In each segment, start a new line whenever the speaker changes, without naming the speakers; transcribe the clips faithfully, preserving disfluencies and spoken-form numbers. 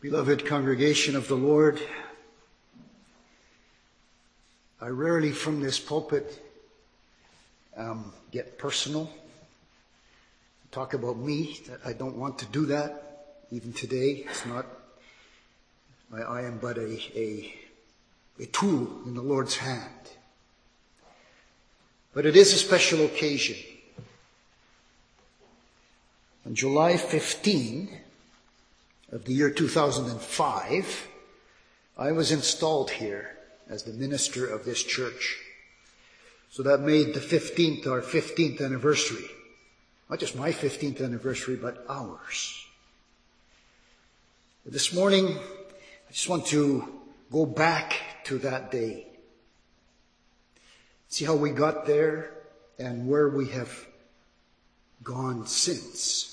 Beloved congregation of the Lord, I rarely from this pulpit um, get personal, talk about me. I don't want to do that. Even today, it's not. I, I am but a, a, a tool in the Lord's hand. But it is a special occasion. On July fifteenth of the year two thousand five, I was installed here as the minister of this church. So that made the fifteenth our fifteenth anniversary. Not just my fifteenth anniversary, but ours. This morning, I just want to go back to that day. See how we got there and where we have gone since.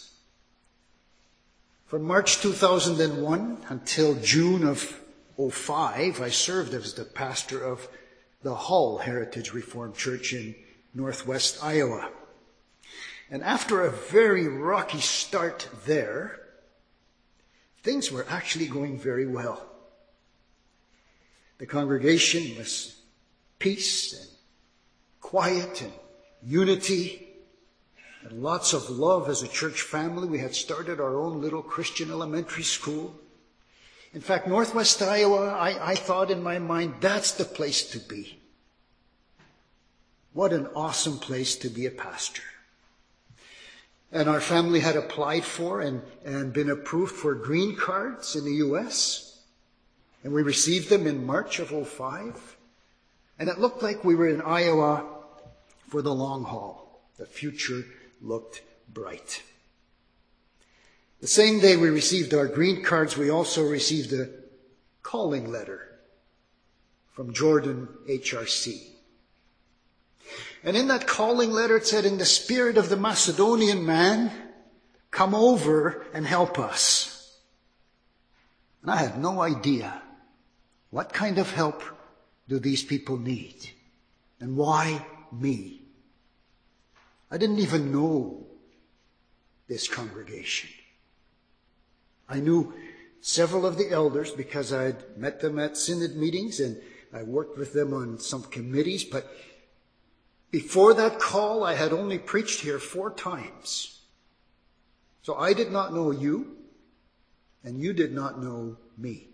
From March two thousand one until June of oh five, I served as the pastor of the Hull Heritage Reformed Church in northwest Iowa. And after a very rocky start there, things were actually going very well. The congregation was peace and quiet and unity and lots of love as a church family. We had started our own little Christian elementary school. In fact, northwest Iowa, I, I thought in my mind, that's the place to be. What an awesome place to be a pastor. And our family had applied for and, and been approved for green cards in the U S. And we received them in March of oh five. And it looked like we were in Iowa for the long haul. The future looked bright. The same day we received our green cards, we also received a calling letter from Jordan H R C. And in that calling letter it said, in the spirit of the Macedonian man, come over and help us. And I had no idea what kind of help do these people need and why me. I didn't even know this congregation. I knew several of the elders because I had met them at synod meetings and I worked with them on some committees. But before that call, I had only preached here four times. So I did not know you, and you did not know me.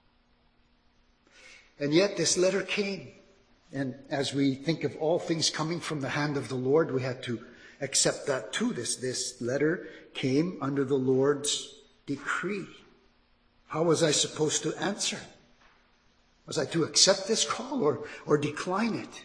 And yet this letter came. And as we think of all things coming from the hand of the Lord, we had to accept that too. This, this letter came under the Lord's decree. How was I supposed to answer? Was I to accept this call or, or decline it?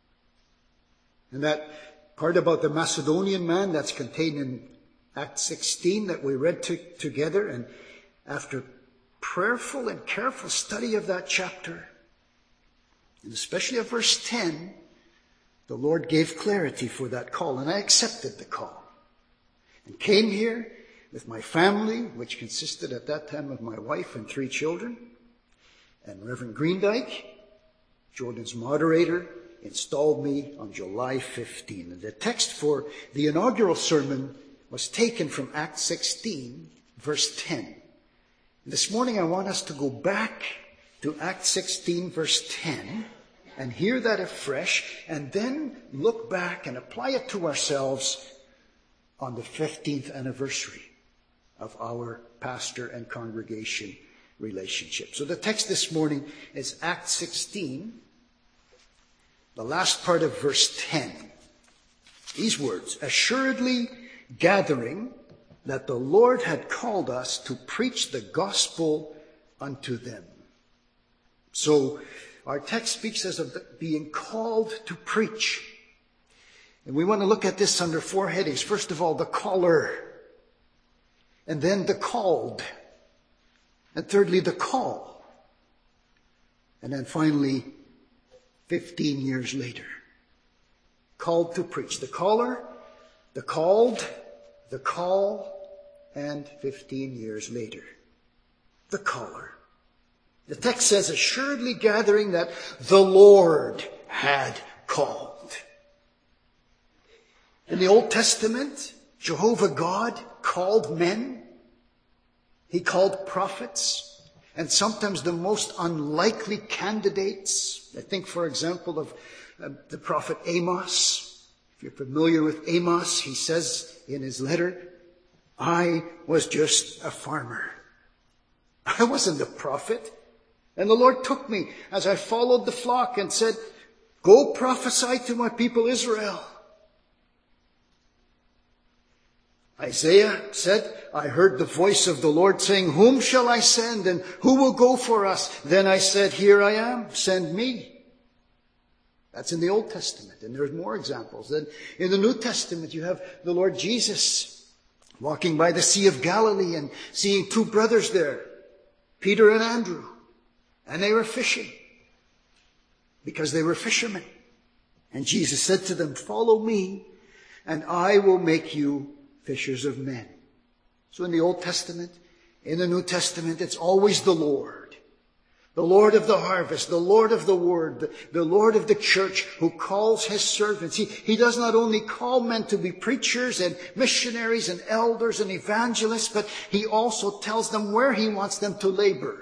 And that part about the Macedonian man, that's contained in Acts sixteen that we read to, together. And after prayerful and careful study of that chapter, and especially of verse ten, the Lord gave clarity for that call. And I accepted the call and came here with my family, which consisted at that time of my wife and three children, and Reverend Greendyke, Jordan's moderator, installed me on July fifteenth. And the text for the inaugural sermon was taken from Acts sixteen, verse ten. And this morning I want us to go back to Acts sixteen, verse ten, and hear that afresh, and then look back and apply it to ourselves on the fifteenth anniversary of our pastor and congregation relationship. So the text this morning is Acts sixteen, the last part of verse ten. These words, assuredly gathering that the Lord had called us to preach the gospel unto them. So our text speaks as of being called to preach. And we want to look at this under four headings. First of all, the caller. And then the called. And thirdly, the call. And then finally, fifteen years later. Called to preach. The caller, the called, the call, and fifteen years later. The caller. The text says, assuredly gathering that the Lord had called. In the Old Testament, Jehovah God called men. He called prophets. and sometimes the most unlikely candidates. I think, for example, of uh, the prophet Amos. If you're familiar with Amos, he says in his letter, I was just a farmer. I wasn't a prophet. And the Lord took me as I followed the flock and said, go prophesy to my people Israel. Isaiah said, I heard the voice of the Lord saying, whom shall I send and who will go for us? Then I said, here I am, send me. That's in the Old Testament, and there's more examples. Then in the New Testament, you have the Lord Jesus walking by the Sea of Galilee and seeing two brothers there, Peter and Andrew, and they were fishing because they were fishermen. And Jesus said to them, follow me, and I will make you fishers of men. So in the Old Testament, in the New Testament, it's always the Lord. The Lord of the harvest, the Lord of the word, the, the Lord of the church who calls his servants. He, he does not only call men to be preachers and missionaries and elders and evangelists, but he also tells them where he wants them to labor.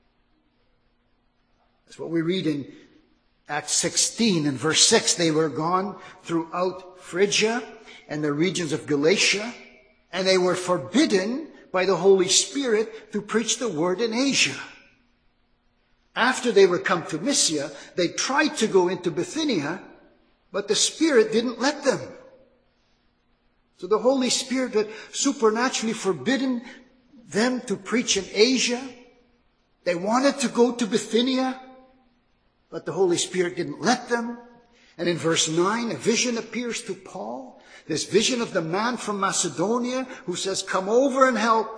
That's what we read in Acts sixteen and verse six. They were gone throughout Phrygia and the regions of Galatia, and they were forbidden by the Holy Spirit to preach the word in Asia. After they were come to Mysia, they tried to go into Bithynia, but the Spirit didn't let them. So the Holy Spirit had supernaturally forbidden them to preach in Asia. They wanted to go to Bithynia, but the Holy Spirit didn't let them. And in verse nine, a vision appears to Paul. This vision of the man from Macedonia who says, come over and help.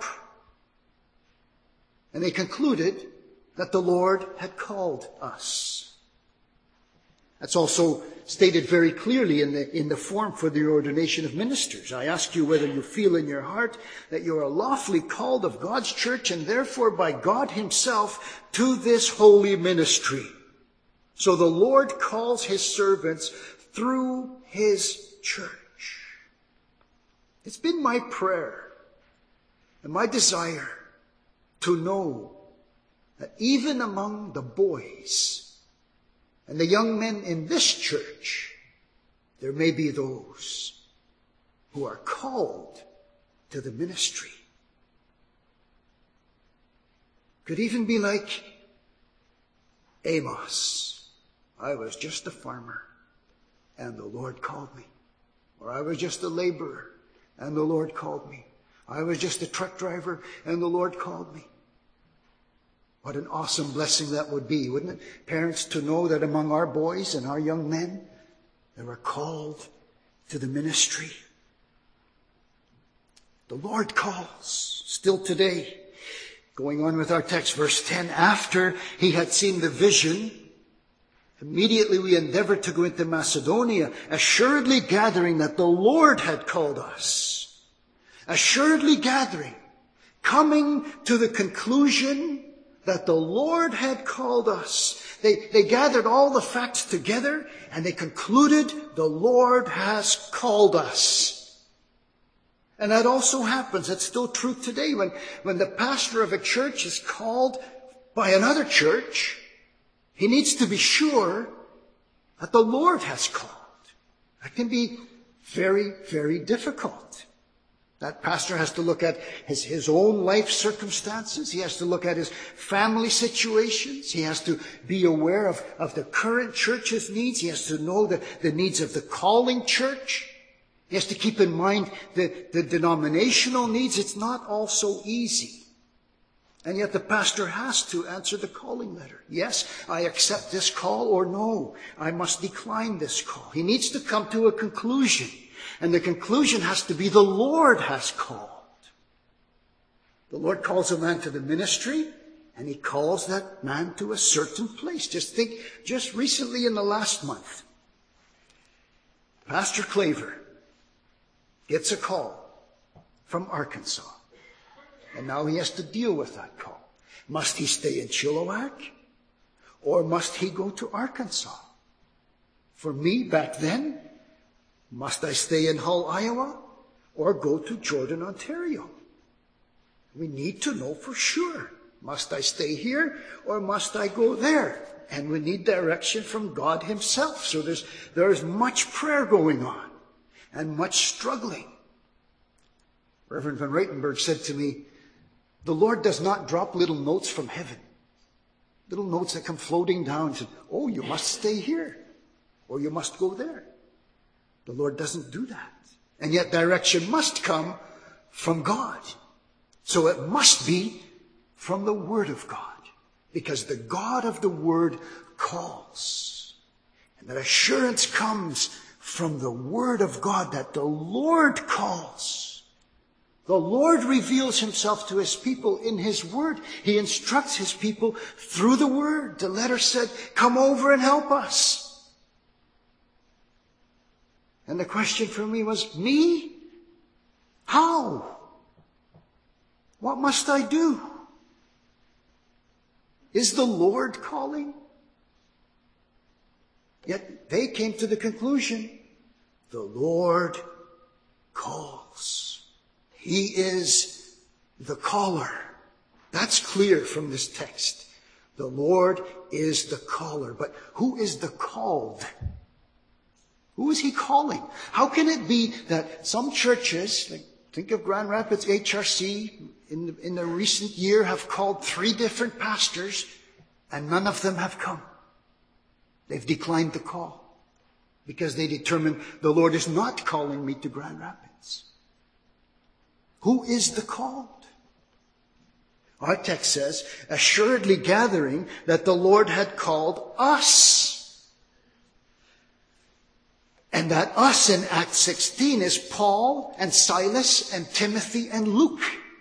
And they concluded that the Lord had called us. That's also stated very clearly in the, in the form for the ordination of ministers. I ask you whether you feel in your heart that you are lawfully called of God's church and therefore by God himself to this holy ministry. So the Lord calls his servants through his church. It's been my prayer and my desire to know that even among the boys and the young men in this church, there may be those who are called to the ministry. Could even be like Amos. I was just a farmer and the Lord called me. Or I was just a laborer and the Lord called me. I was just a truck driver and the Lord called me. What an awesome blessing that would be, wouldn't it? Parents, to know that among our boys and our young men, they were called to the ministry. The Lord calls still today. Going on with our text, verse ten, after he had seen the vision, immediately we endeavored to go into Macedonia, assuredly gathering that the Lord had called us. Assuredly gathering, coming to the conclusion that the Lord had called us. They, they gathered all the facts together and they concluded the Lord has called us. And that also happens. It's still true today. When, when the pastor of a church is called by another church, he needs to be sure that the Lord has called. That can be very, very difficult. That pastor has to look at his, his own life circumstances. He has to look at his family situations. He has to be aware of, of the current church's needs. He has to know the, the needs of the calling church. He has to keep in mind the, the denominational needs. It's not all so easy. And yet the pastor has to answer the calling letter. Yes, I accept this call, or no, I must decline this call. He needs to come to a conclusion. And the conclusion has to be the Lord has called. The Lord calls a man to the ministry, and he calls that man to a certain place. Just think, just recently in the last month, Pastor Claver gets a call from Arkansas. And now he has to deal with that call. Must he stay in Chilliwack? Or must he go to Arkansas? For me, back then, must I stay in Hull, Iowa, or go to Jordan, Ontario? We need to know for sure. Must I stay here or must I go there? And we need direction from God himself. So there's, there's much prayer going on and much struggling. Reverend Van Reitenberg said to me, the Lord does not drop little notes from heaven. Little notes that come floating down and say, oh, you must stay here or you must go there. The Lord doesn't do that. And yet direction must come from God. So it must be from the Word of God. Because the God of the Word calls. And that assurance comes from the Word of God that the Lord calls. The Lord reveals himself to his people in his Word. He instructs his people through the Word. The letter said, come over and help us. And the question for me was, me? How? What must I do? Is the Lord calling? Yet they came to the conclusion, the Lord calls. He is the caller. That's clear from this text. The Lord is the caller. But who is the called? Who is he calling? How can it be that some churches, like think of Grand Rapids H R C, in the, in the recent year have called three different pastors and none of them have come. They've declined the call because they determined the Lord is not calling me to Grand Rapids. Who is the called? Our text says, assuredly gathering that the Lord had called us. And that us in Acts sixteen is Paul and Silas and Timothy and Luke.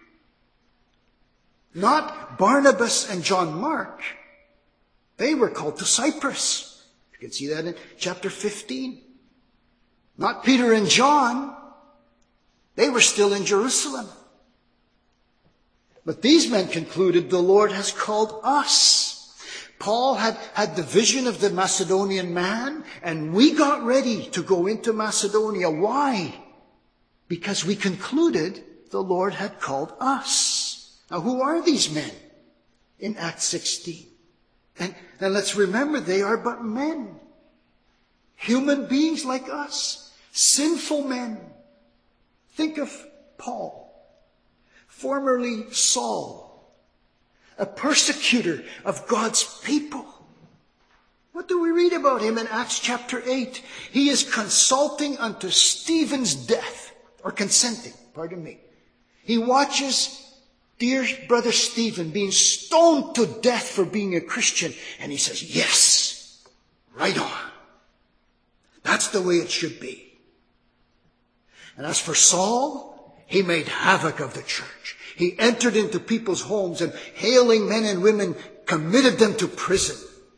Not Barnabas and John Mark. They were called to Cyprus. You can see that in chapter fifteen. Not Peter and John. They were still in Jerusalem. But these men concluded the Lord has called us. Paul had had the vision of the Macedonian man, and we got ready to go into Macedonia. Why? Because we concluded the Lord had called us. Now, who are these men in Acts sixteen? And, and let's remember, they are but men. Human beings like us. Sinful men. Think of Paul, formerly Saul, a persecutor of God's people. What do we read about him in Acts chapter eight? He is consulting unto Stephen's death, or consenting, pardon me. He watches dear brother Stephen being stoned to death for being a Christian, and he says, yes, right on. That's the way it should be. And as for Saul, he made havoc of the church. He entered into people's homes and hailing men and women, committed them to prison.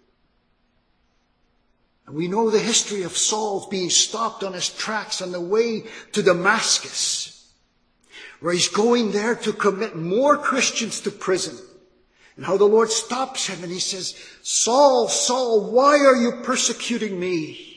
And we know the history of Saul being stopped on his tracks on the way to Damascus, where he's going there to commit more Christians to prison. And how the Lord stops him and he says, Saul, Saul, why are you persecuting me?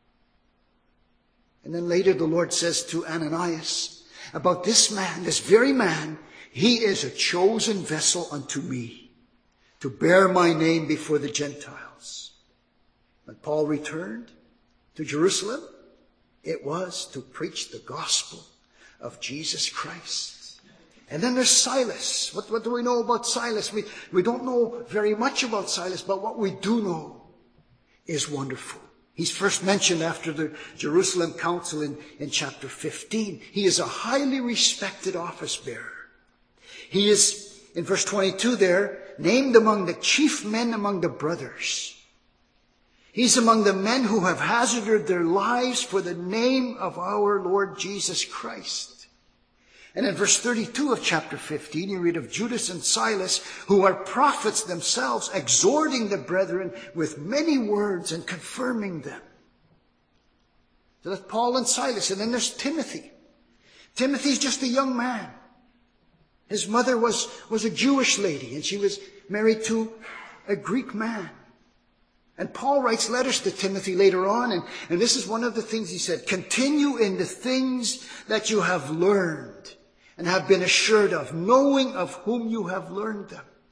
And then later the Lord says to Ananias about this man, this very man, he is a chosen vessel unto me to bear my name before the Gentiles. When Paul returned to Jerusalem, it was to preach the gospel of Jesus Christ. And then there's Silas. What, what do we know about Silas? We, we don't know very much about Silas, but what we do know is wonderful. He's first mentioned after the Jerusalem Council in, in chapter fifteen. He is a highly respected office bearer. He is, in verse twenty-two there, named among the chief men among the brothers. He's among the men who have hazarded their lives for the name of our Lord Jesus Christ. And in verse thirty-two of chapter fifteen, you read of Judas and Silas, who are prophets themselves, exhorting the brethren with many words and confirming them. So that's Paul and Silas. And then there's Timothy. Timothy's just a young man. His mother was, was a Jewish lady, and she was married to a Greek man. And Paul writes letters to Timothy later on, and, and this is one of the things he said, continue in the things that you have learned and have been assured of, knowing of whom you have learned them.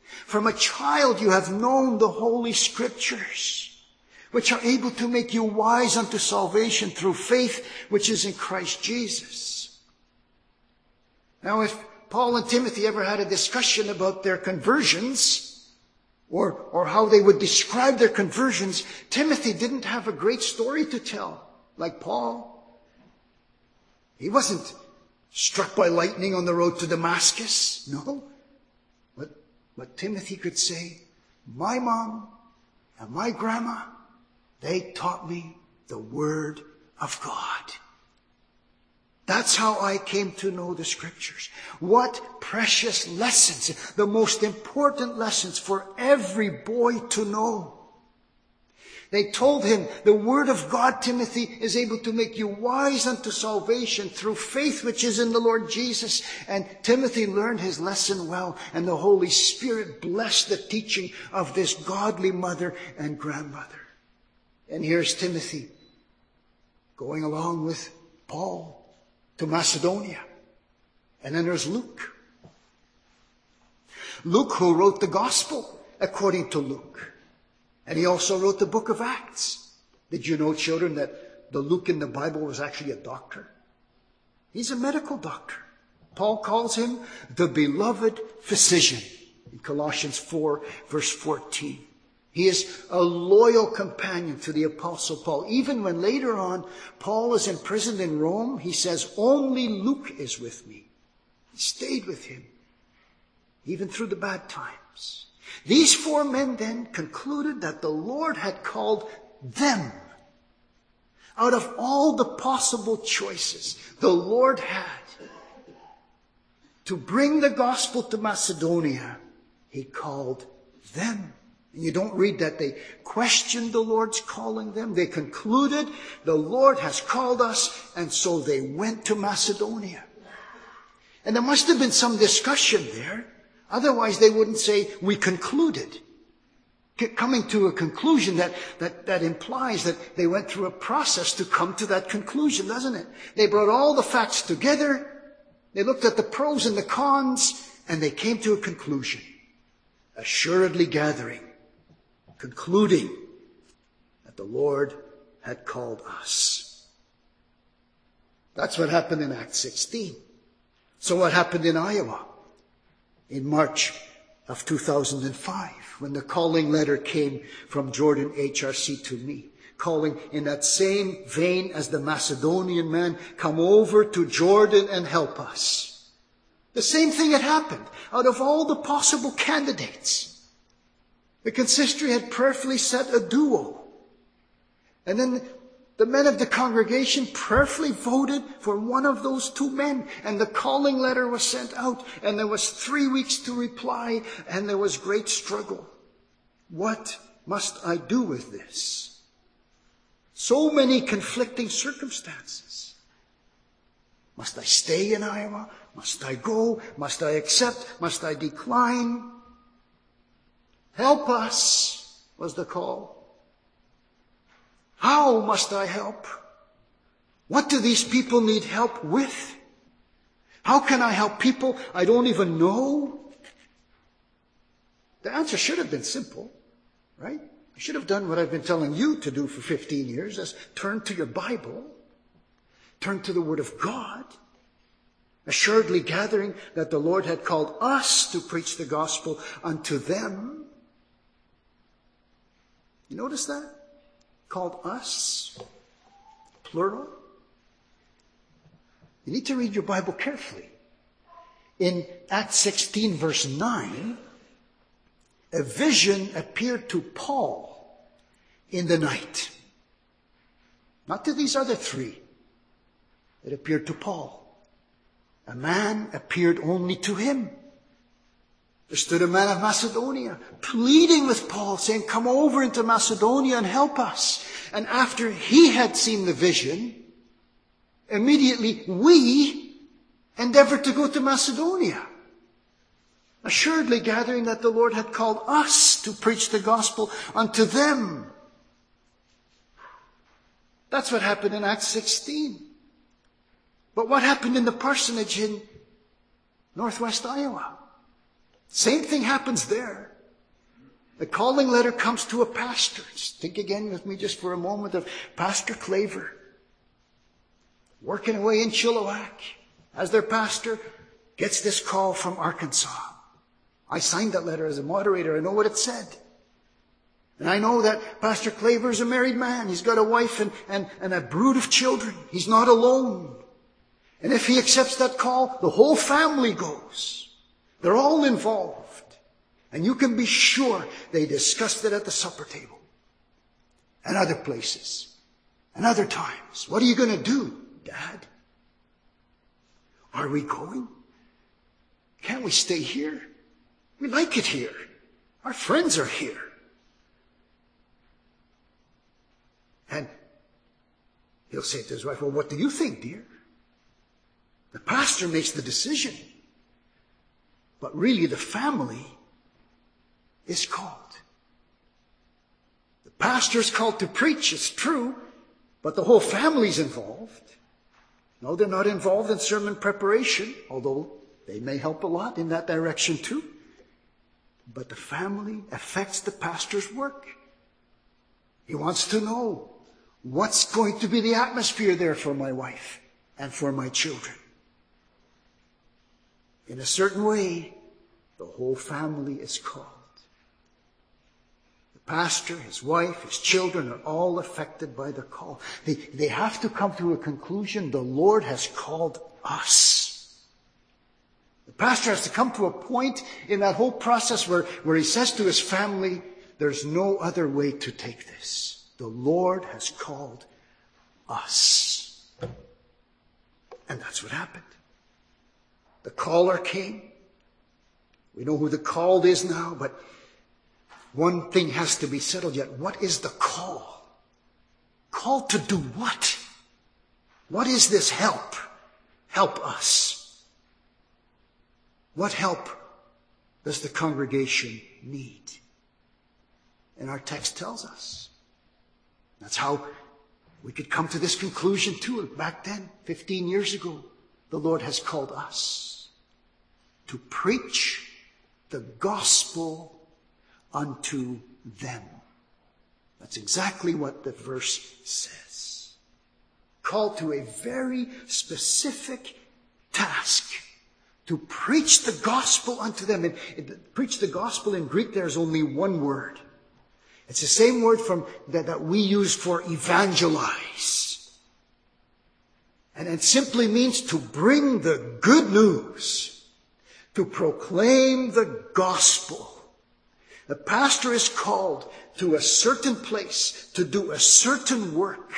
From a child you have known the Holy Scriptures, which are able to make you wise unto salvation through faith which is in Christ Jesus. Now, if Paul and Timothy ever had a discussion about their conversions, or, or how they would describe their conversions, Timothy didn't have a great story to tell, like Paul. He wasn't struck by lightning on the road to Damascus. No. But, but Timothy could say, my mom and my grandma, they taught me the Word of God. That's how I came to know the Scriptures. What precious lessons, the most important lessons for every boy to know. They told him, the Word of God, Timothy, is able to make you wise unto salvation through faith which is in the Lord Jesus. And Timothy learned his lesson well, and the Holy Spirit blessed the teaching of this godly mother and grandmother. And here's Timothy going along with Paul to Macedonia. And then there's Luke. Luke, who wrote the Gospel according to Luke. And he also wrote the book of Acts. Did you know, children, that the Luke in the Bible was actually a doctor? He's a medical doctor. Paul calls him the beloved physician in Colossians four, verse fourteen. He is a loyal companion to the Apostle Paul. Even when later on Paul is imprisoned in Rome, he says, only Luke is with me. He stayed with him, even through the bad times. These four men then concluded that the Lord had called them. Out of all the possible choices the Lord had to bring the gospel to Macedonia, he called them. And you don't read that they questioned the Lord's calling them. They concluded the Lord has called us, and so they went to Macedonia. And there must have been some discussion there. Otherwise they wouldn't say, we concluded. Coming to a conclusion, that, that, that implies that they went through a process to come to that conclusion, doesn't it? They brought all the facts together. They looked at the pros and the cons, and they came to a conclusion. Assuredly gathering, concluding that the Lord had called us. That's what happened in Acts sixteen. So what happened in Iowa in March of two thousand five, when the calling letter came from Jordan H R C to me, calling in that same vein as the Macedonian man, come over to Jordan and help us. The same thing had happened. Out of all the possible candidates, the consistory had prayerfully set a duo. And then the men of the congregation prayerfully voted for one of those two men. And the calling letter was sent out. And there was three weeks to reply. And there was great struggle. What must I do with this? So many conflicting circumstances. Must I stay in Iowa? Must I go? Must I accept? Must I decline? Help us, was the call. How must I help? What do these people need help with? How can I help people I don't even know? The answer should have been simple, right? You should have done what I've been telling you to do for fifteen years. That's turn to your Bible. Turn to the Word of God. Assuredly gathering that the Lord had called us to preach the gospel unto them. You notice that? Called us, plural. You need to read your Bible carefully. In Acts sixteen, verse nine, a vision appeared to Paul in the night. Not to these other three. It appeared to Paul. A man appeared only to him. There stood a man of Macedonia, pleading with Paul, saying, come over into Macedonia and help us. And after he had seen the vision, immediately we endeavored to go to Macedonia, assuredly gathering that the Lord had called us to preach the gospel unto them. That's what happened in Acts sixteen. But what happened in the parsonage in northwest Iowa? Same thing happens there. The calling letter comes to a pastor. Think again with me just for a moment of Pastor Claver, working away in Chilliwack as their pastor, gets this call from Arkansas. I signed that letter as a moderator. I know what it said. And I know that Pastor Claver is a married man. He's got a wife and, and, and a brood of children. He's not alone. And if he accepts that call, the whole family goes. They're all involved. And you can be sure they discussed it at the supper table and other places and other times. What are you going to do, Dad? Are we going? Can't we stay here? We like it here. Our friends are here. And he'll say to his wife, well, what do you think, dear? The pastor makes the decision. But really the family is called. The pastor is called to preach, it's true, but the whole family's involved. No, they're not involved in sermon preparation, although they may help a lot in that direction too. But the family affects the pastor's work. He wants to know what's going to be the atmosphere there for my wife and for my children. In a certain way, the whole family is called. Pastor, his wife, his children are all affected by the call. They, they have to come to a conclusion. The Lord has called us. The pastor has to come to a point in that whole process where, where he says to his family, there's no other way to take this. The Lord has called us. And that's what happened. The caller came. We know who the called is now, but one thing has to be settled yet. What is the call? Call to do what? What is this help? Help us. What help does the congregation need? And our text tells us. That's how we could come to this conclusion too. Back then, fifteen years ago, the Lord has called us to preach the gospel unto them. That's exactly what the verse says. Called to a very specific task. To preach the gospel unto them. And, and preach the gospel in Greek, there's only one word. It's the same word from that, that we use for evangelize. And it simply means to bring the good news. To proclaim the gospel. The pastor is called to a certain place to do a certain work.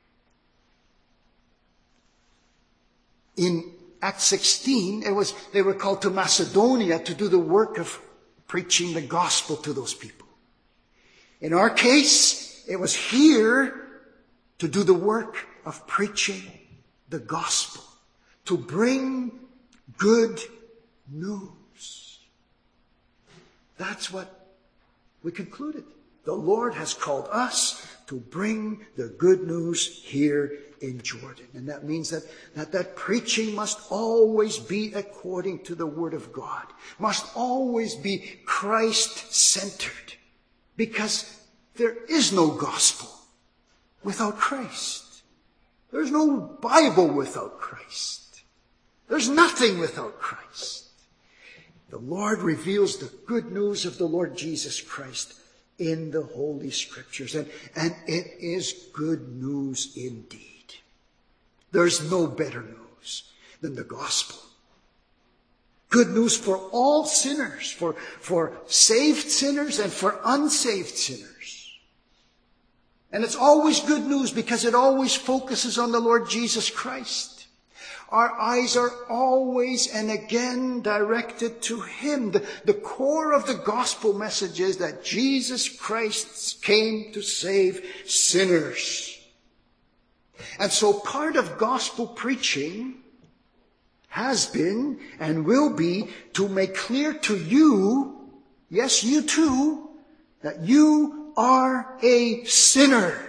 In Acts sixteen, it was, they were called to Macedonia to do the work of preaching the gospel to those people. In our case, it was here to do the work of preaching the gospel. To bring good news. That's what we concluded. The Lord has called us to bring the good news here in Jordan. And that means that, that that preaching must always be according to the Word of God. Must always be Christ-centered. Because there is no gospel without Christ. There's no Bible without Christ. There's nothing without Christ. The Lord reveals the good news of the Lord Jesus Christ in the Holy Scriptures. And, and it is good news indeed. There's no better news than the gospel. Good news for all sinners, for, for saved sinners and for unsaved sinners. And it's always good news because it always focuses on the Lord Jesus Christ. Our eyes are always and again directed to Him. The, the core of the gospel message is that Jesus Christ came to save sinners. And so part of gospel preaching has been and will be to make clear to you, yes, you too, that you are a sinner.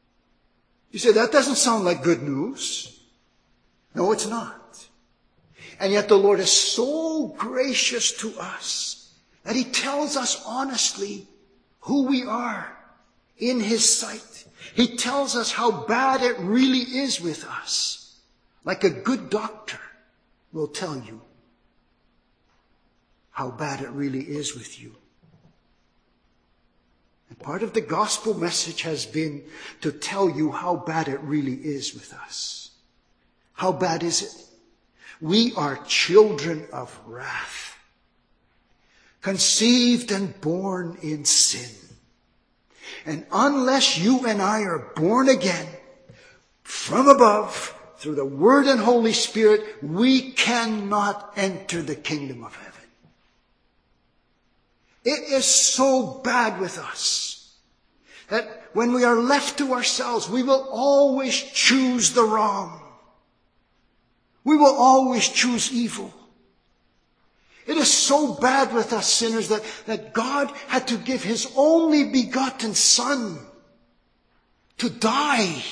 You say, that doesn't sound like good news. No, it's not. And yet the Lord is so gracious to us that he tells us honestly who we are in his sight. He tells us how bad it really is with us, like a good doctor will tell you how bad it really is with you. And part of the gospel message has been to tell you how bad it really is with us. How bad is it? We are children of wrath, conceived and born in sin. And unless you and I are born again from above through the Word and Holy Spirit, we cannot enter the kingdom of heaven. It is so bad with us that when we are left to ourselves, we will always choose the wrong. We will always choose evil. It is so bad with us sinners that, that God had to give his only begotten Son to die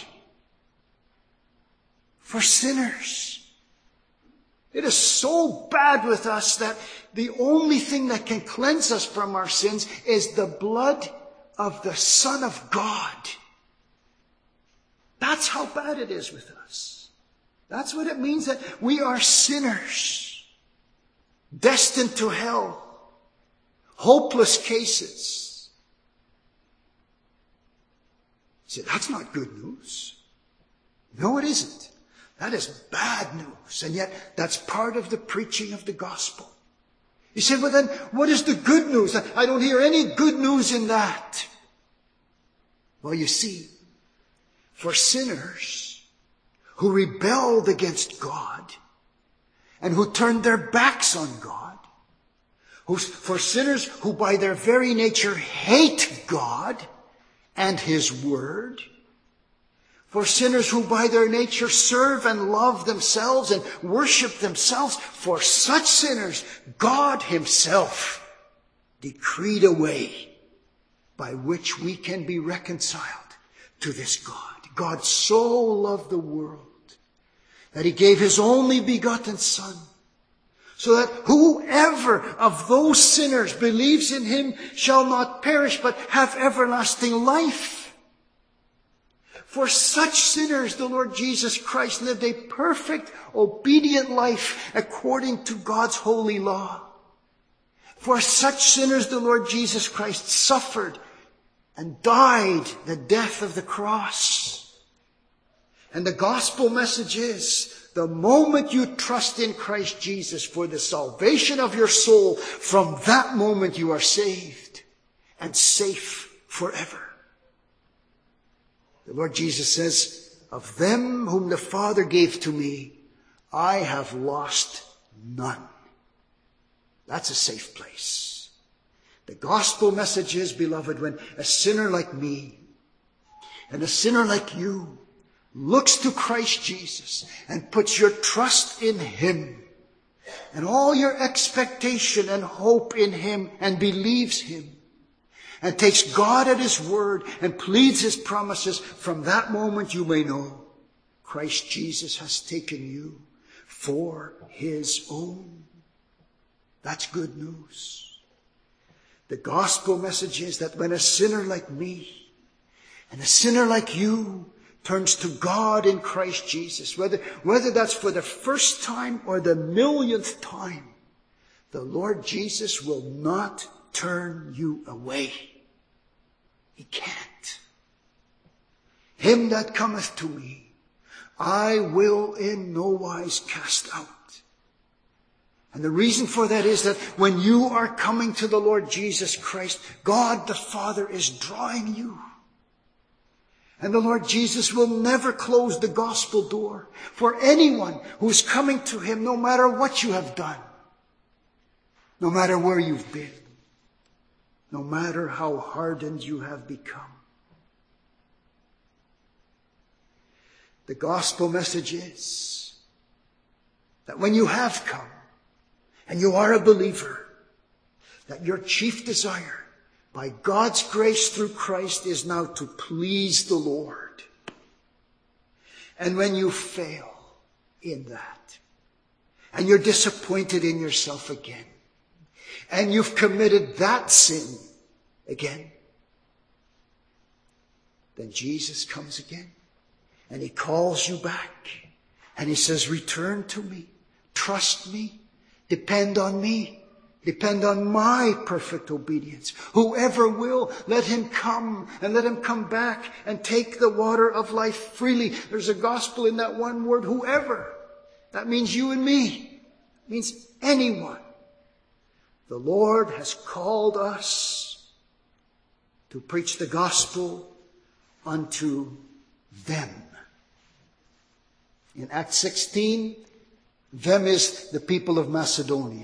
for sinners. It is so bad with us that the only thing that can cleanse us from our sins is the blood of the Son of God. That's how bad it is with us. That's what it means that we are sinners, destined to hell, hopeless cases. You say, that's not good news. No, it isn't. That is bad news. And yet, that's part of the preaching of the gospel. You say, well then, what is the good news? I don't hear any good news in that. Well, you see, for sinners who rebelled against God and who turned their backs on God, who, for sinners who by their very nature hate God and his word, for sinners who by their nature serve and love themselves and worship themselves, for such sinners, God himself decreed a way by which we can be reconciled to this God. God so loved the world that he gave his only begotten Son, so that whoever of those sinners believes in him shall not perish but have everlasting life. For such sinners, the Lord Jesus Christ lived a perfect, obedient life according to God's holy law. For such sinners, the Lord Jesus Christ suffered and died the death of the cross. And the gospel message is, the moment you trust in Christ Jesus for the salvation of your soul, from that moment you are saved and safe forever. The Lord Jesus says, of them whom the Father gave to me, I have lost none. That's a safe place. The gospel message is, beloved, when a sinner like me and a sinner like you looks to Christ Jesus and puts your trust in him and all your expectation and hope in him and believes him and takes God at his word and pleads his promises, from that moment you may know Christ Jesus has taken you for his own. That's good news. The gospel message is that when a sinner like me and a sinner like you turns to God in Christ Jesus, whether, whether that's for the first time or the millionth time, the Lord Jesus will not turn you away. He can't. Him that cometh to me, I will in no wise cast out. And the reason for that is that when you are coming to the Lord Jesus Christ, God the Father is drawing you. And the Lord Jesus will never close the gospel door for anyone who is coming to him, no matter what you have done, no matter where you've been, no matter how hardened you have become. The gospel message is that when you have come and you are a believer, that your chief desire by God's grace through Christ is now to please the Lord. And when you fail in that, and you're disappointed in yourself again, and you've committed that sin again, then Jesus comes again and he calls you back and he says, return to me, trust me, depend on me. Depend on my perfect obedience. Whoever will, let him come and let him come back and take the water of life freely. There's a gospel in that one word, whoever. That means you and me. It means anyone. The Lord has called us to preach the gospel unto them. In Acts sixteen, them is the people of Macedonia.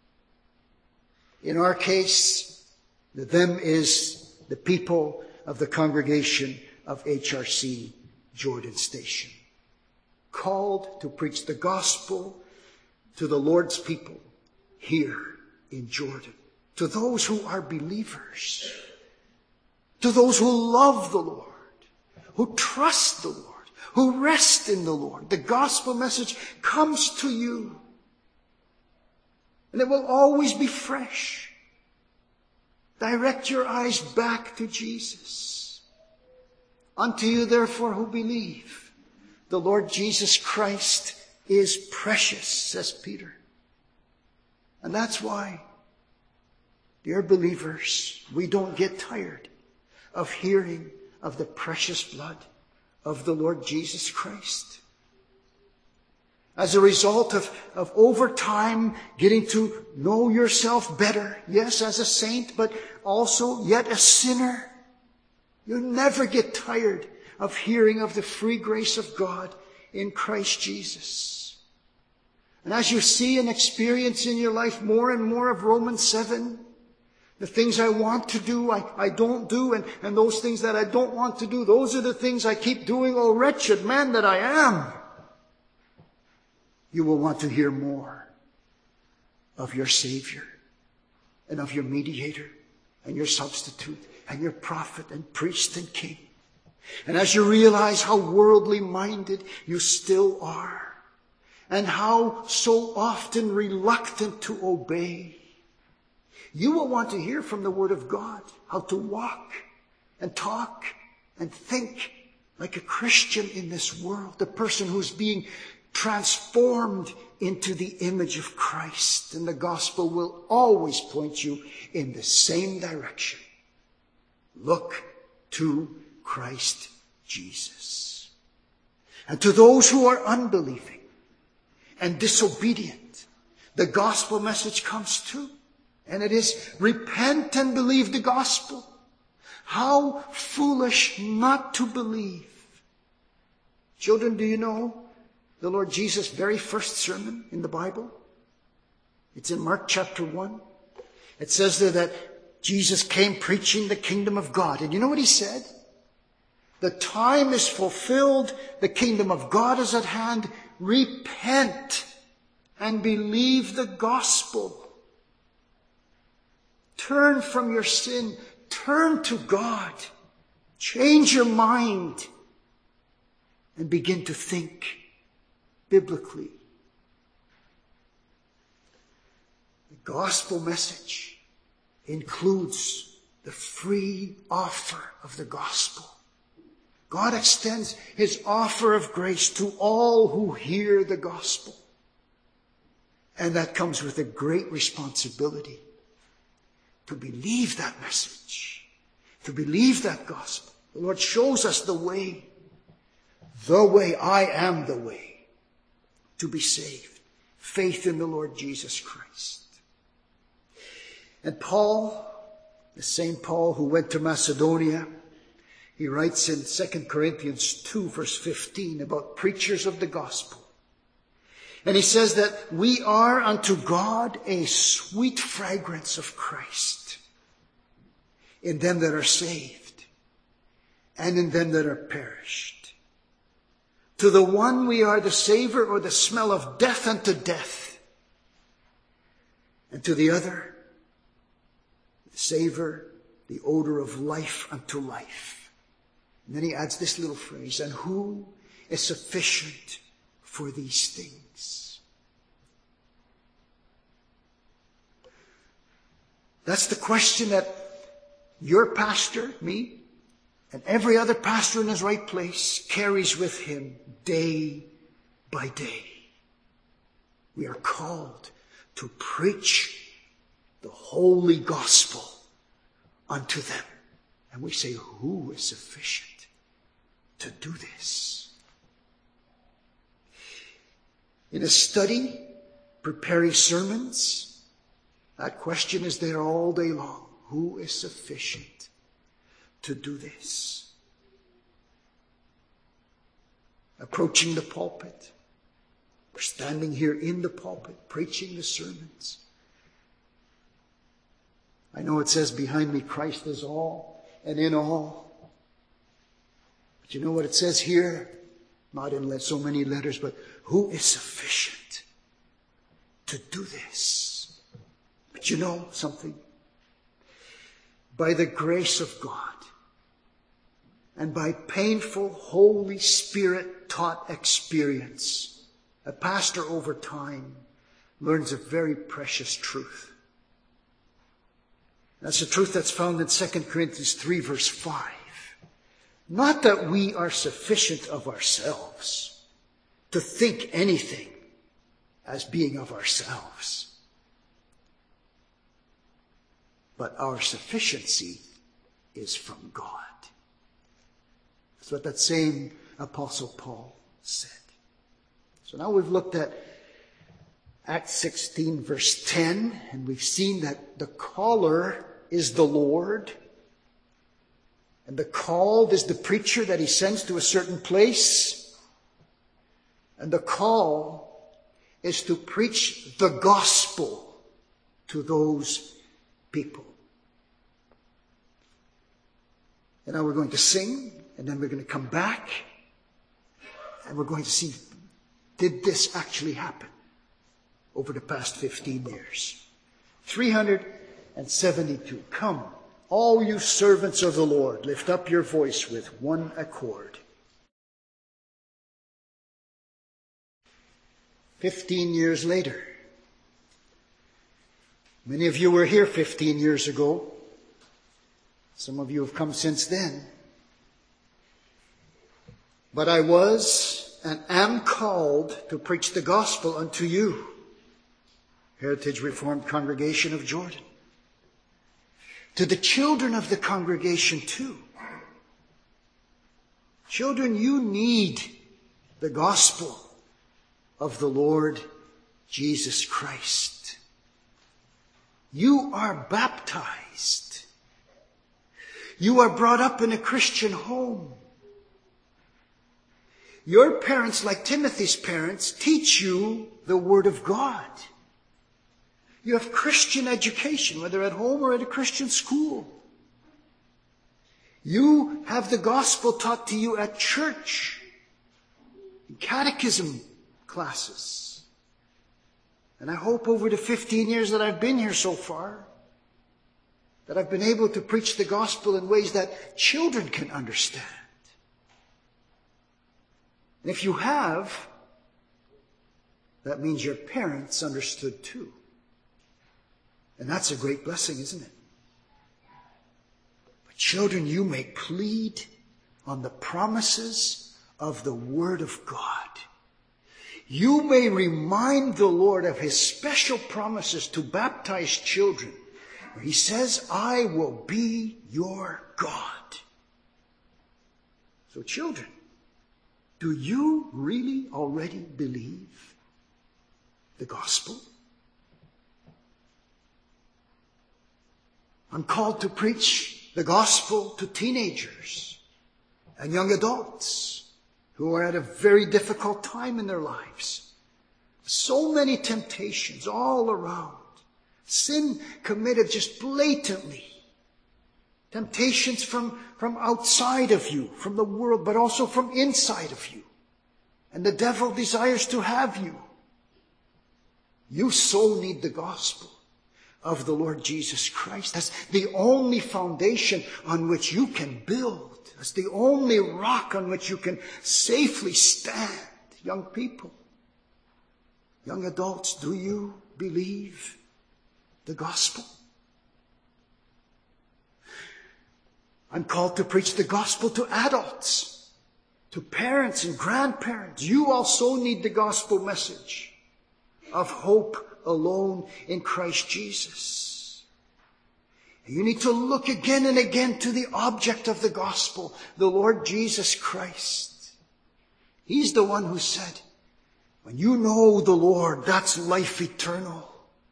In our case, the them is the people of the congregation of H R C Jordan Station. Called to preach the gospel to the Lord's people here in Jordan. To those who are believers. To those who love the Lord. Who trust the Lord. Who rest in the Lord. The gospel message comes to you. And it will always be fresh. Direct your eyes back to Jesus. Unto you, therefore, who believe, the Lord Jesus Christ is precious, says Peter. And that's why, dear believers, we don't get tired of hearing of the precious blood of the Lord Jesus Christ. As a result of, of over time getting to know yourself better, yes, as a saint, but also yet a sinner, you never get tired of hearing of the free grace of God in Christ Jesus. And as you see and experience in your life more and more of Romans seven, the things I want to do, I, I don't do, and, and those things that I don't want to do, those are the things I keep doing, oh wretched man that I am. You will want to hear more of your Savior and of your mediator and your substitute and your prophet and priest and king. And as you realize how worldly minded you still are and how so often reluctant to obey, you will want to hear from the Word of God how to walk and talk and think like a Christian in this world, the person who's being transformed into the image of Christ. And the gospel will always point you in the same direction. Look to Christ Jesus. And to those who are unbelieving and disobedient, the gospel message comes too. And it is, repent and believe the gospel. How foolish not to believe. Children, do you know the Lord Jesus' very first sermon in the Bible? It's in Mark chapter one. It says there that Jesus came preaching the kingdom of God. And you know what he said? The time is fulfilled. The kingdom of God is at hand. Repent and believe the gospel. Turn from your sin. Turn to God. Change your mind. And begin to think biblically. The gospel message includes the free offer of the gospel. God extends his offer of grace to all who hear the gospel. And that comes with a great responsibility to believe that message, to believe that gospel. The Lord shows us the way. The way, I am the way to be saved. Faith in the Lord Jesus Christ. And Paul, the same Paul who went to Macedonia, he writes in Second Corinthians two verse fifteen about preachers of the gospel. And he says that we are unto God a sweet fragrance of Christ in them that are saved and in them that are perished. To the one we are the savor or the smell of death unto death. And to the other, the savor, the odor of life unto life. And then he adds this little phrase, and who is sufficient for these things? That's the question that your pastor, me, and every other pastor in his right place carries with him day by day. We are called to preach the holy gospel unto them. And we say, who is sufficient to do this? In a study, preparing sermons, that question is there all day long. Who is sufficient to do this? Approaching the pulpit. We're standing here in the pulpit, preaching the sermons. I know it says behind me, Christ is all and in all. But you know what it says here? Not in so many letters, but who is sufficient to do this? But you know something? By the grace of God and by painful Holy Spirit taught experience, a pastor over time learns a very precious truth. That's a truth that's found in Second Corinthians three verse five. Not that we are sufficient of ourselves to think anything as being of ourselves, but our sufficiency is from God. That's what that same Apostle Paul said. So now we've looked at Acts sixteen verse ten, and we've seen that the caller is the Lord, and the called is the preacher that he sends to a certain place, and the call is to preach the gospel to those people. And now we're going to sing, and then we're going to come back, and we're going to see, did this actually happen over the past fifteen years? three hundred seventy-two. Come, all you servants of the Lord, lift up your voice with one accord. Fifteen years later. Many of you were here fifteen years ago. Some of you have come since then. But I was and am called to preach the gospel unto you, Heritage Reformed Congregation of Jordan. To the children of the congregation too. Children, you need the gospel of the Lord Jesus Christ. You are baptized. You are brought up in a Christian home. Your parents, like Timothy's parents, teach you the Word of God. You have Christian education, whether at home or at a Christian school. You have the gospel taught to you at church, in catechism classes. And I hope over the fifteen years that I've been here so far, that I've been able to preach the gospel in ways that children can understand. And if you have, that means your parents understood too. And that's a great blessing, isn't it? But children, you may plead on the promises of the Word of God. You may remind the Lord of His special promises to baptized children, where He says, I will be your God. So children, do you really already believe the gospel? I'm called to preach the gospel to teenagers and young adults who are at a very difficult time in their lives. So many temptations all around. Sin committed just blatantly. Temptations from, from outside of you, from the world, but also from inside of you. And the devil desires to have you. You so need the gospel of the Lord Jesus Christ. That's the only foundation on which you can build. That's the only rock on which you can safely stand. Young people, young adults, do you believe the gospel? I'm called to preach the gospel to adults, to parents and grandparents. You also need the gospel message of hope alone in Christ Jesus. You need to look again and again to the object of the gospel, the Lord Jesus Christ. He's the one who said, when you know the Lord, that's life eternal.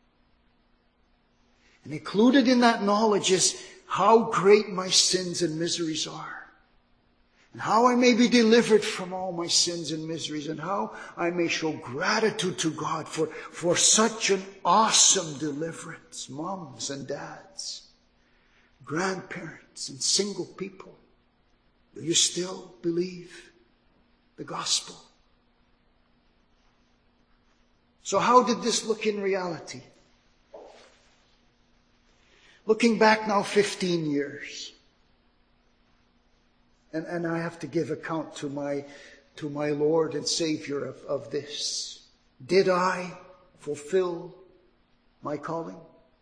And included in that knowledge is how great my sins and miseries are, and how I may be delivered from all my sins and miseries, and how I may show gratitude to God for, for such an awesome deliverance. Moms and dads, grandparents and single people, do you still believe the gospel? So how did this look in reality? Looking back now fifteen years, and, and I have to give account to my, to my Lord and Savior of, of this. Did I fulfill my calling?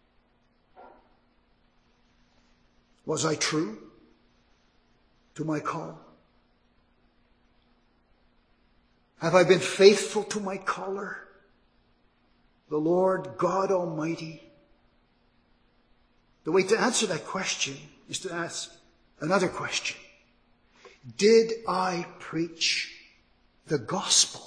Was I true to my call? Have I been faithful to my caller, the Lord God Almighty? The way to answer that question is to ask another question. Did I preach the gospel?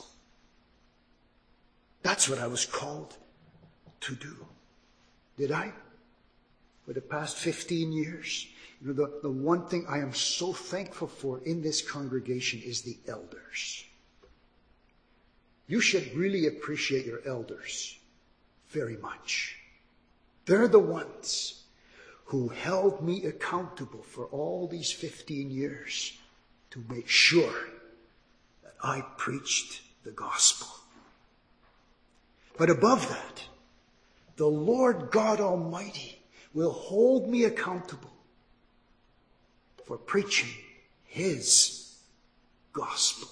That's what I was called to do. Did I? For the past fifteen years, you know, the, the one thing I am so thankful for in this congregation is the elders. You should really appreciate your elders very much. They're the ones who held me accountable for all these fifteen years to make sure that I preached the gospel. But above that, the Lord God Almighty will hold me accountable for preaching His gospel.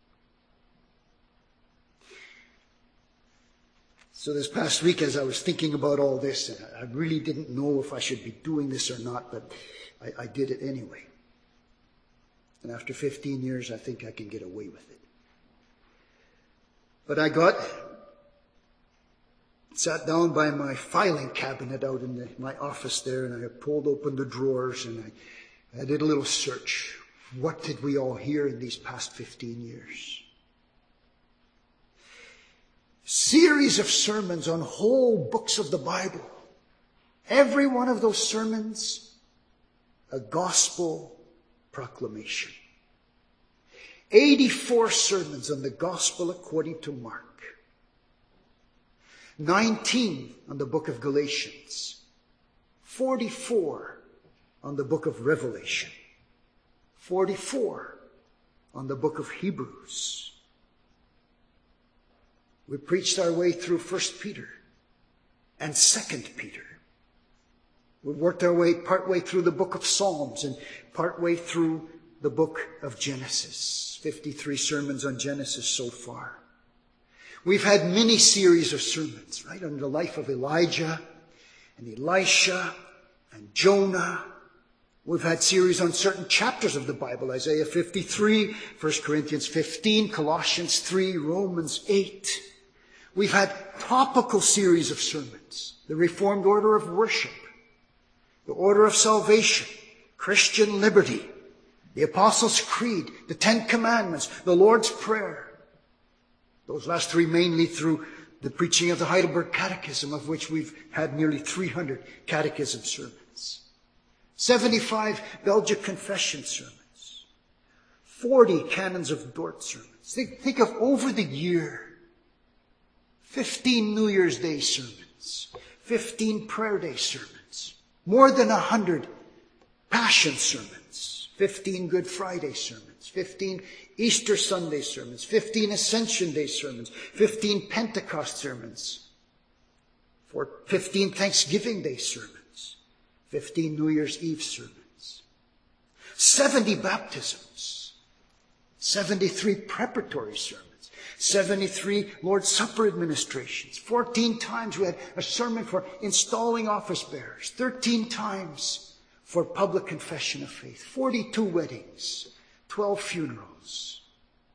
So this past week, as I was thinking about all this, and I really didn't know if I should be doing this or not, but I, I did it anyway. And after fifteen years, I think I can get away with it. But I got, sat down by my filing cabinet out in the, my office there, and I pulled open the drawers, and I, I did a little search. What did we all hear in these past fifteen years? Series of sermons on whole books of the Bible. Every one of those sermons, a gospel proclamation. eighty-four sermons on the gospel according to Mark. nineteen on the book of Galatians. forty-four on the book of Revelation. forty-four on the book of Hebrews. We preached our way through First Peter and Second Peter. We worked our way partway through the book of Psalms and partway through the book of Genesis. fifty-three sermons on Genesis so far. We've had many series of sermons, right, on the life of Elijah and Elisha and Jonah. We've had series on certain chapters of the Bible, Isaiah fifty-three, First Corinthians fifteen, Colossians three, Romans eight. We've had topical series of sermons, the Reformed Order of Worship, the Order of Salvation, Christian Liberty, the Apostles' Creed, the Ten Commandments, the Lord's Prayer. Those last three mainly through the preaching of the Heidelberg Catechism, of which we've had nearly three hundred catechism sermons. seventy-five Belgic Confession sermons. forty Canons of Dort sermons. Think, think of over the year. fifteen New Year's Day sermons. fifteen Prayer Day sermons. More than one hundred Passion sermons. fifteen Good Friday sermons. fifteen Easter Sunday sermons. fifteen Ascension Day sermons. fifteen Pentecost sermons. fifteen Thanksgiving Day sermons. fifteen New Year's Eve sermons. seventy baptisms. seventy-three preparatory sermons. seventy-three Lord's Supper administrations. fourteen times we had a sermon for installing office bearers. thirteen times for public confession of faith. forty-two weddings, twelve funerals.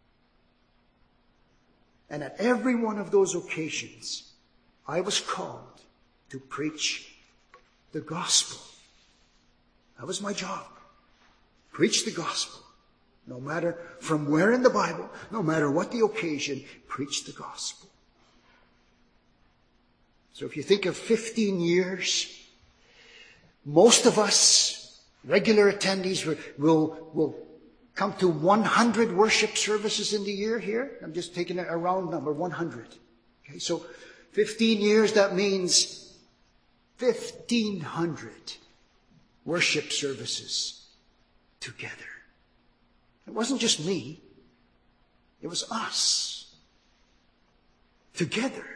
And at every one of those occasions, I was called to preach the gospel. That was my job. Preach the gospel. No matter from where in the Bible, no matter what the occasion, preach the gospel. So if you think of fifteen years, most of us, regular attendees, will, will come to one hundred worship services in the year here. I'm just taking a round number, one hundred. Okay, so fifteen years, that means fifteen hundred worship services together. It wasn't just me. It was us. Together.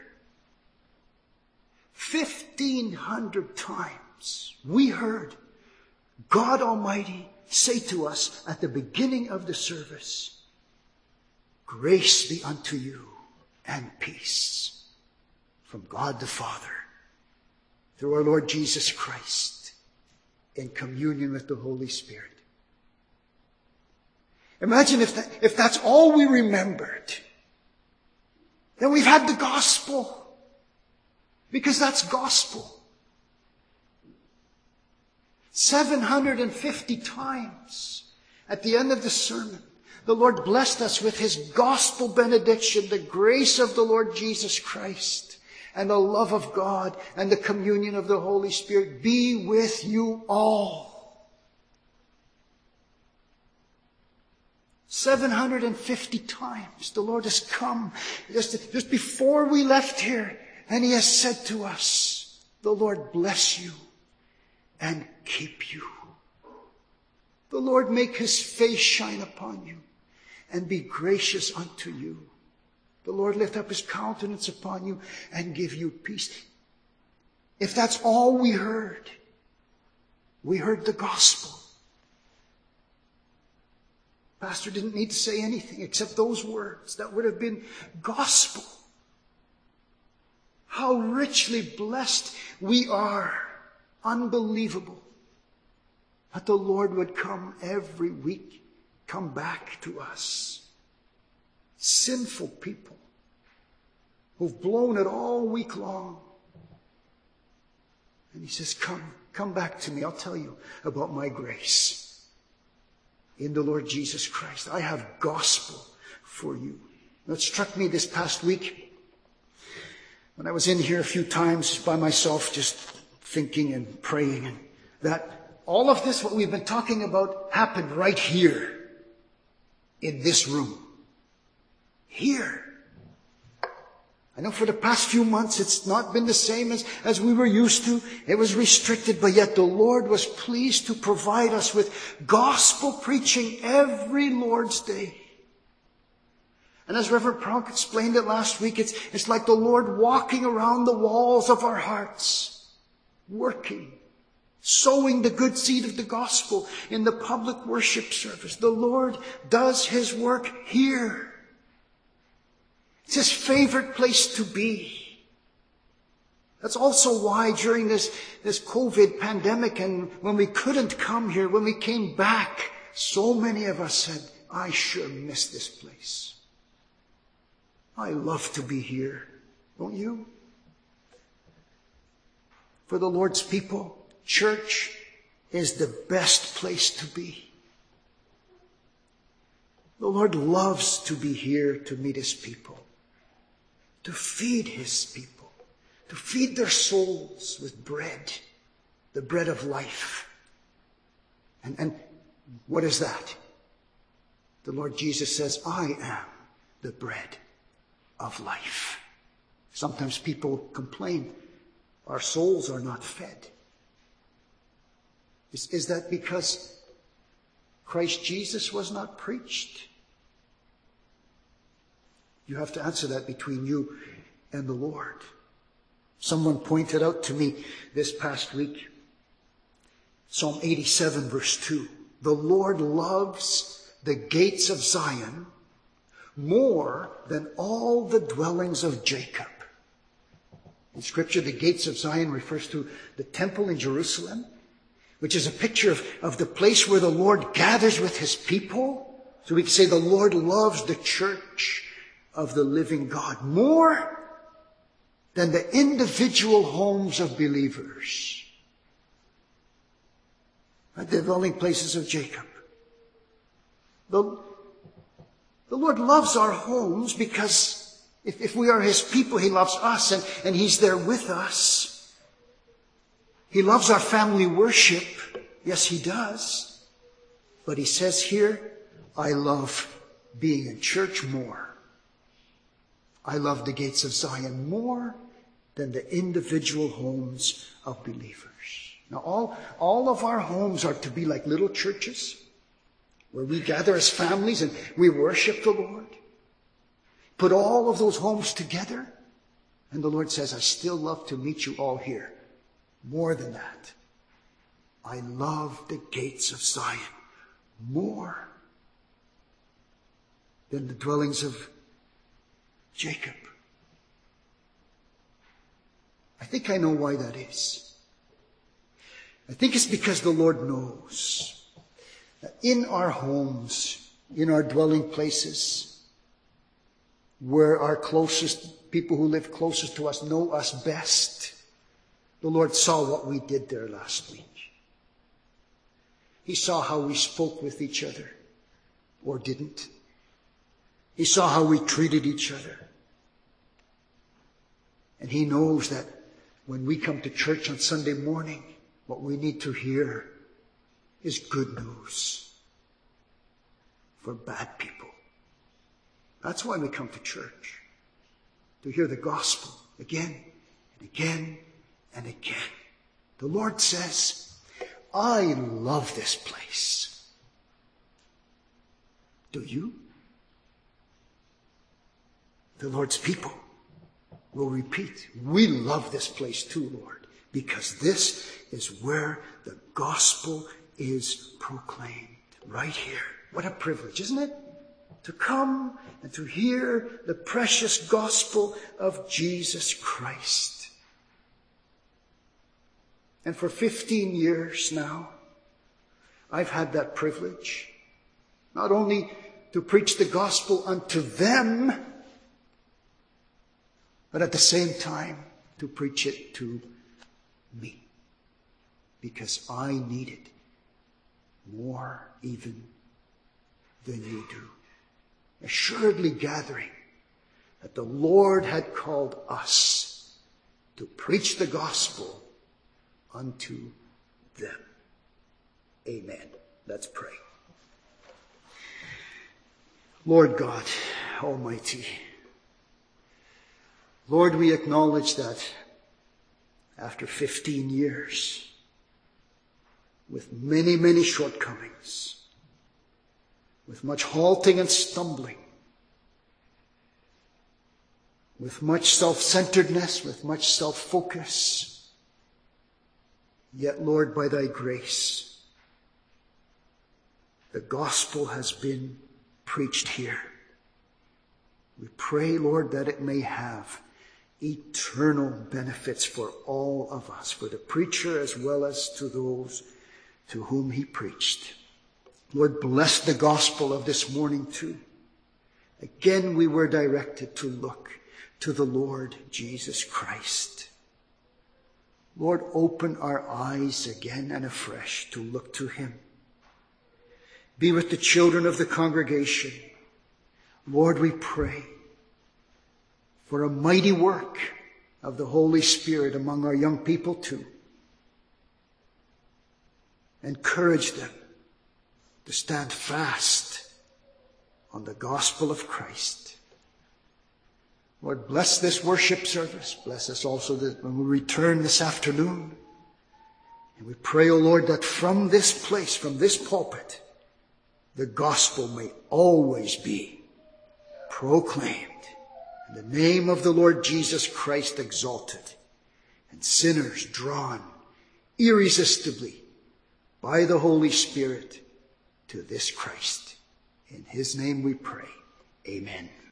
Fifteen hundred times we heard God Almighty say to us at the beginning of the service, grace be unto you and peace from God the Father through our Lord Jesus Christ in communion with the Holy Spirit. Imagine if that, if that's all we remembered. Then we've had the gospel. Because that's gospel. seven hundred fifty times at the end of the sermon, the Lord blessed us with His gospel benediction, the grace of the Lord Jesus Christ, and the love of God, and the communion of the Holy Spirit be with you all. seven hundred fifty times the Lord has come just, just before we left here, and He has said to us, the Lord bless you and keep you. The Lord make His face shine upon you and be gracious unto you. The Lord lift up His countenance upon you and give you peace. If that's all we heard, we heard the gospel. Pastor didn't need to say anything except those words. That would have been gospel. How richly blessed we are. Unbelievable. That the Lord would come every week, come back to us. Sinful people who've blown it all week long. And He says, come, come back to me. I'll tell you about my grace in the Lord Jesus Christ. I have gospel for you. Now, it struck me this past week when I was in here a few times by myself, just thinking and praying, and that all of this, what we've been talking about, happened right here in this room. Here. I know for the past few months it's not been the same as, as we were used to. It was restricted, but yet the Lord was pleased to provide us with gospel preaching every Lord's Day. And as Reverend Pronk explained it last week, it's, it's like the Lord walking around the walls of our hearts, working, sowing the good seed of the gospel in the public worship service. The Lord does His work here. It's His favorite place to be. That's also why during this, this COVID pandemic, and when we couldn't come here, when we came back, so many of us said, I sure miss this place. I love to be here. Don't you? For the Lord's people, church is the best place to be. The Lord loves to be here to meet His people, to feed His people, to feed their souls with bread, the bread of life. And, and what is that? The Lord Jesus says, I am the bread of life. Sometimes people complain, our souls are not fed. Is, is that because Christ Jesus was not preached? You have to answer that between you and the Lord. Someone pointed out to me this past week, Psalm eighty-seven verse two. The Lord loves the gates of Zion more than all the dwellings of Jacob. In Scripture, the gates of Zion refers to the temple in Jerusalem, which is a picture of, of the place where the Lord gathers with his people. So we can say the Lord loves the church of the living God more than the individual homes of believers, the dwelling places of Jacob. The, the Lord loves our homes because if, if we are his people, he loves us and, and he's there with us. He loves our family worship. Yes, he does. But he says here, I love being in church more. I love the gates of Zion more than the individual homes of believers. Now, all, all of our homes are to be like little churches where we gather as families and we worship the Lord. Put all of those homes together, and the Lord says, I still love to meet you all here. More than that, I love the gates of Zion more than the dwellings of Jacob. I think I know why that is. I think it's because the Lord knows that in our homes, in our dwelling places, where our closest, people who live closest to us know us best, the Lord saw what we did there last week. He saw how we spoke with each other, or didn't. He saw how we treated each other. And he knows that when we come to church on Sunday morning, what we need to hear is good news for bad people. That's why we come to church, to hear the gospel again and again and again. The Lord says, I love this place. Do you? The Lord's people will repeat, we love this place too, Lord, because this is where the gospel is proclaimed, right here. What a privilege, isn't it? To come and to hear the precious gospel of Jesus Christ. And for fifteen years now, I've had that privilege, not only to preach the gospel unto them, but at the same time to preach it to me. Because I need it more even than you do. Assuredly gathering that the Lord had called us to preach the gospel unto them. Amen. Let's pray. Lord God Almighty, Lord, we acknowledge that after fifteen years, with many, many shortcomings, with much halting and stumbling, with much self-centeredness, with much self-focus, yet, Lord, by thy grace, the gospel has been preached here. We pray, Lord, that it may have eternal benefits for all of us, for the preacher as well as to those to whom he preached. Lord, bless the gospel of this morning too. Again, we were directed to look to the Lord Jesus Christ. Lord, open our eyes again and afresh to look to him. Be with the children of the congregation. Lord, we pray for a mighty work of the Holy Spirit among our young people too. Encourage them to stand fast on the gospel of Christ. Lord, bless this worship service. Bless us also that when we return this afternoon. And we pray, O Lord, that from this place, from this pulpit, the gospel may always be proclaimed. And the name of the Lord Jesus Christ exalted, and sinners drawn irresistibly by the Holy Spirit to this Christ. In his name we pray. Amen.